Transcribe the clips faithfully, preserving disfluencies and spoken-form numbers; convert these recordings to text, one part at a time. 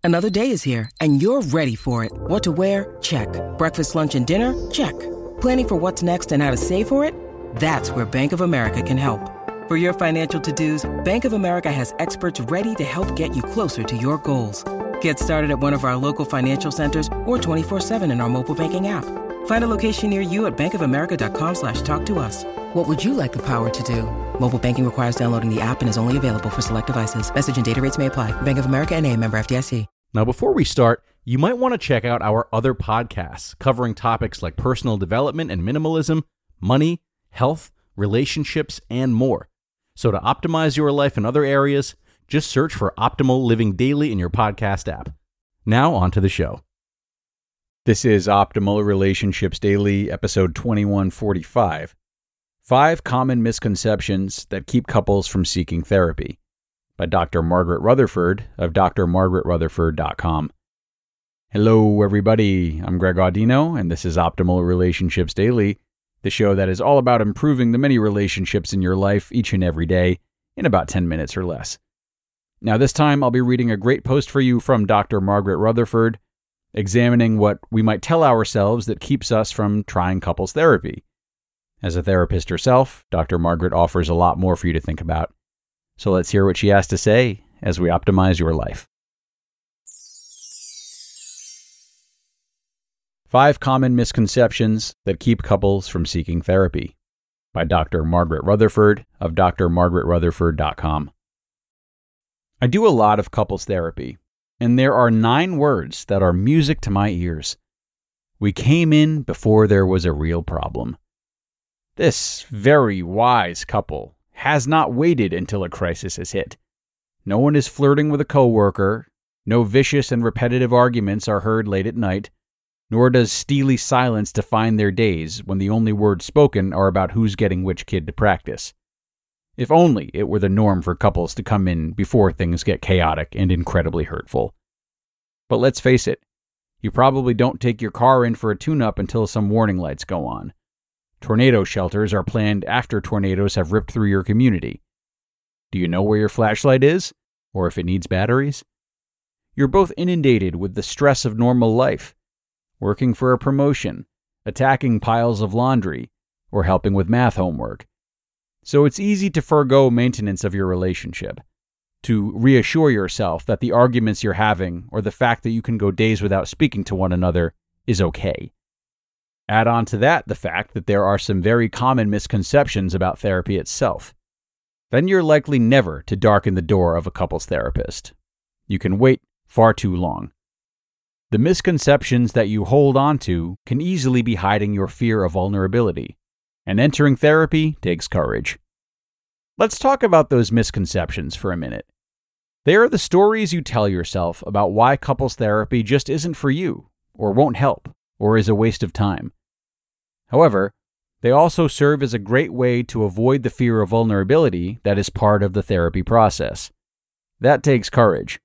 Another day is here, and you're ready for it. What to wear? Check. Breakfast, lunch, and dinner? Check. Planning for what's next and how to save for it? That's where Bank of America can help. For your financial to-dos, Bank of America has experts ready to help get you closer to your goals. Get started at one of our local financial centers or twenty-four seven in our mobile banking app. Find a location near you at bankofamerica.com slash talk to us. What would you like the power to do? Mobile banking requires downloading the app and is only available for select devices. Message and data rates may apply. Bank of America N A, member F D I C. Now, before we start, you might want to check out our other podcasts covering topics like personal development and minimalism, money, health, relationships, and more. So to optimize your life in other areas, just search for Optimal Living Daily in your podcast app. Now, on to the show. This is Optimal Relationships Daily, episode twenty-one forty-five. Five Common Misconceptions That Keep Couples from Seeking Therapy, by Doctor Margaret Rutherford of d r margaret rutherford dot com. Hello, everybody. I'm Greg Audino, and this is Optimal Relationships Daily, the show that is all about improving the many relationships in your life each and every day in about ten minutes or less. Now, this time I'll be reading a great post for you from Doctor Margaret Rutherford, examining what we might tell ourselves that keeps us from trying couples therapy. As a therapist herself, Doctor Margaret offers a lot more for you to think about. So let's hear what she has to say as we optimize your life. Five Common Misconceptions That Keep Couples from Seeking Therapy, by Doctor Margaret Rutherford of d r margaret rutherford dot com. I do a lot of couples therapy, and there are nine words that are music to my ears. We came in before there was a real problem. This very wise couple has not waited until a crisis has hit. No one is flirting with a coworker, no vicious and repetitive arguments are heard late at night, nor does steely silence define their days when the only words spoken are about who's getting which kid to practice. If only it were the norm for couples to come in before things get chaotic and incredibly hurtful. But let's face it, you probably don't take your car in for a tune-up until some warning lights go on. Tornado shelters are planned after tornadoes have ripped through your community. Do you know where your flashlight is, or if it needs batteries? You're both inundated with the stress of normal life, working for a promotion, attacking piles of laundry, or helping with math homework. So it's easy to forego maintenance of your relationship, to reassure yourself that the arguments you're having or the fact that you can go days without speaking to one another is okay. Add on to that the fact that there are some very common misconceptions about therapy itself. Then you're likely never to darken the door of a couples therapist. You can wait far too long. The misconceptions that you hold on to can easily be hiding your fear of vulnerability, and entering therapy takes courage. Let's talk about those misconceptions for a minute. They are the stories you tell yourself about why couples therapy just isn't for you, or won't help, or is a waste of time. However, they also serve as a great way to avoid the fear of vulnerability that is part of the therapy process. That takes courage.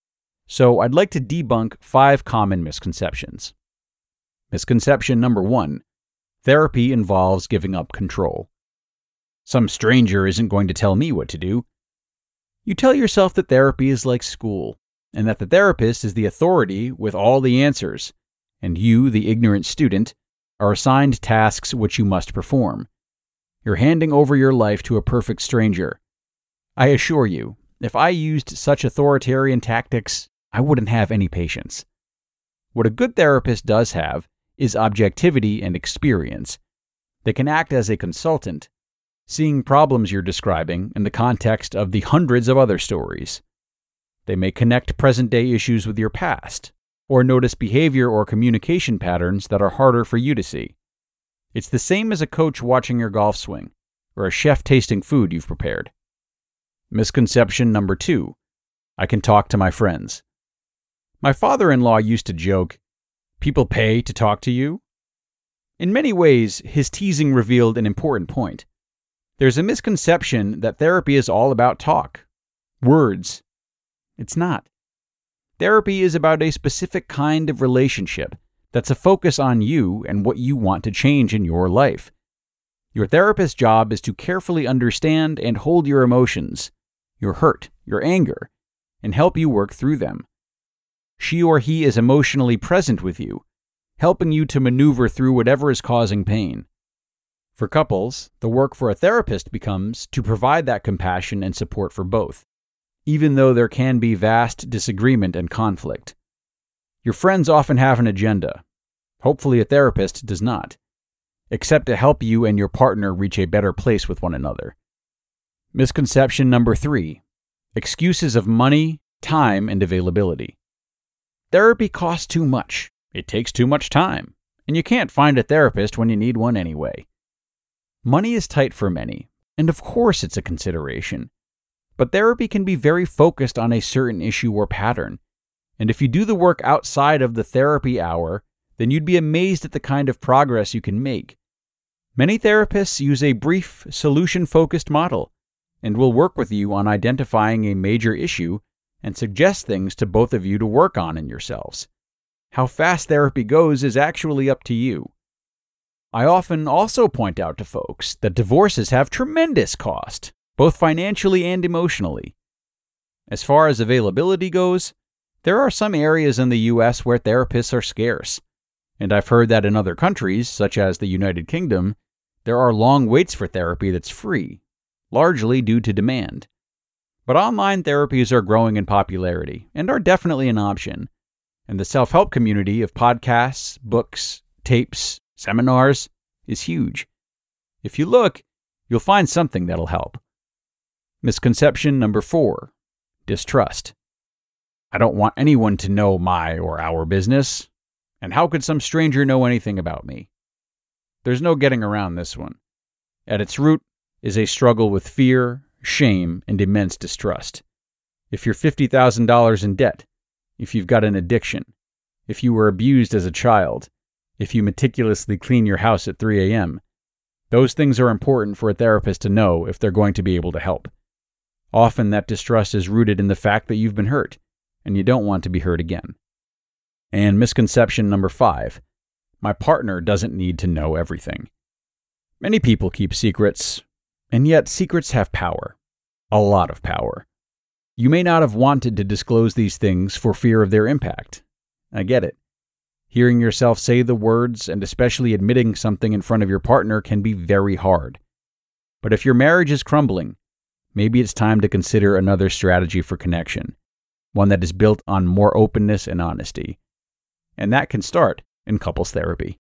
So I'd like to debunk five common misconceptions. Misconception number one: therapy involves giving up control. Some stranger isn't going to tell me what to do. You tell yourself that therapy is like school, and that the therapist is the authority with all the answers, and you, the ignorant student, are assigned tasks which you must perform. You're handing over your life to a perfect stranger. I assure you, if I used such authoritarian tactics, I wouldn't have any patience. What a good therapist does have is objectivity and experience. They can act as a consultant, seeing problems you're describing in the context of the hundreds of other stories. They may connect present-day issues with your past, or notice behavior or communication patterns that are harder for you to see. It's the same as a coach watching your golf swing, or a chef tasting food you've prepared. Misconception number two: I can talk to my friends. My father-in-law used to joke, "People pay to talk to you?" In many ways, his teasing revealed an important point. There's a misconception that therapy is all about talk, words. It's not. Therapy is about a specific kind of relationship that's a focus on you and what you want to change in your life. Your therapist's job is to carefully understand and hold your emotions, your hurt, your anger, and help you work through them. she or he is emotionally present with you, helping you to maneuver through whatever is causing pain. For couples, the work for a therapist becomes to provide that compassion and support for both, even though there can be vast disagreement and conflict. Your friends often have an agenda. Hopefully a therapist does not, except to help you and your partner reach a better place with one another. Misconception number three: excuses of money, time, and availability. Therapy costs too much. It takes too much time, and you can't find a therapist when you need one anyway. Money is tight for many, and of course it's a consideration. But therapy can be very focused on a certain issue or pattern, and if you do the work outside of the therapy hour, then you'd be amazed at the kind of progress you can make. Many therapists use a brief, solution-focused model, and will work with you on identifying a major issue and suggest things to both of you to work on in yourselves. How fast therapy goes is actually up to you. I often also point out to folks that divorces have tremendous cost, both financially and emotionally. As far as availability goes, there are some areas in the U S where therapists are scarce, and I've heard that in other countries, such as the United Kingdom, there are long waits for therapy that's free, largely due to demand. But online therapies are growing in popularity and are definitely an option, and the self-help community of podcasts, books, tapes, seminars is huge. If you look, you'll find something that'll help. Misconception number four: distrust. I don't want anyone to know my or our business, and how could some stranger know anything about me? There's no getting around this one. At its root is a struggle with fear, shame, and immense distrust. If you're fifty thousand dollars in debt, if you've got an addiction, if you were abused as a child, if you meticulously clean your house at three a.m., those things are important for a therapist to know if they're going to be able to help. Often that distrust is rooted in the fact that you've been hurt, and you don't want to be hurt again. And misconception number five: my partner doesn't need to know everything. Many people keep secrets, and yet secrets have power. A lot of power. You may not have wanted to disclose these things for fear of their impact. I get it. Hearing yourself say the words, and especially admitting something in front of your partner, can be very hard. But if your marriage is crumbling, maybe it's time to consider another strategy for connection, one that is built on more openness and honesty. And that can start in couples therapy.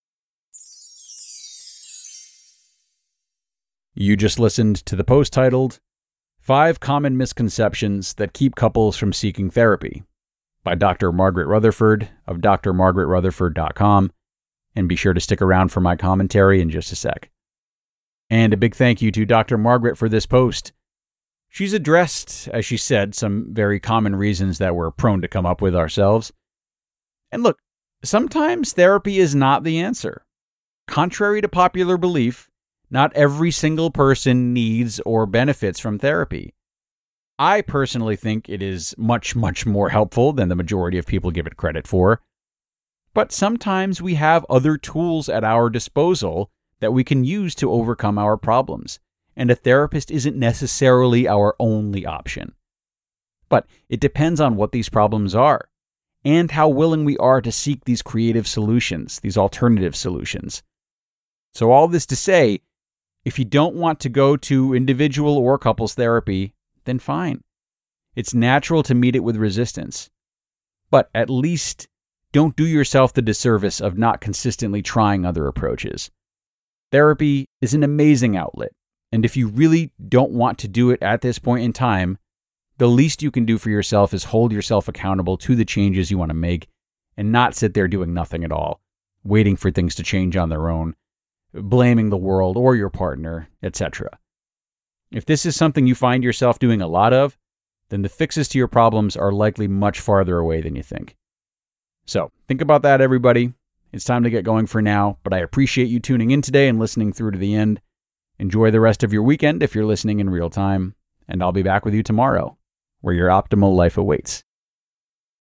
You just listened to the post titled, Five Common Misconceptions That Keep Couples from Seeking Therapy by Doctor Margaret Rutherford of D R margaret rutherford dot com, and be sure to stick around for my commentary in just a sec. And a big thank you to Doctor Margaret for this post. She's addressed, as she said, some very common reasons that we're prone to come up with ourselves. And look, sometimes therapy is not the answer. Contrary to popular belief, not every single person needs or benefits from therapy. I personally think it is much, much more helpful than the majority of people give it credit for. But sometimes we have other tools at our disposal that we can use to overcome our problems, and a therapist isn't necessarily our only option. But it depends on what these problems are, and how willing we are to seek these creative solutions, these alternative solutions. So all this to say, if you don't want to go to individual or couples therapy, then fine. It's natural to meet it with resistance. But at least don't do yourself the disservice of not consistently trying other approaches. Therapy is an amazing outlet, and if you really don't want to do it at this point in time, the least you can do for yourself is hold yourself accountable to the changes you want to make and not sit there doing nothing at all, waiting for things to change on their own, blaming the world or your partner, et cetera. If this is something you find yourself doing a lot of, then the fixes to your problems are likely much farther away than you think. So, think about that, everybody. It's time to get going for now, but I appreciate you tuning in today and listening through to the end. Enjoy the rest of your weekend if you're listening in real time, and I'll be back with you tomorrow, where your optimal life awaits.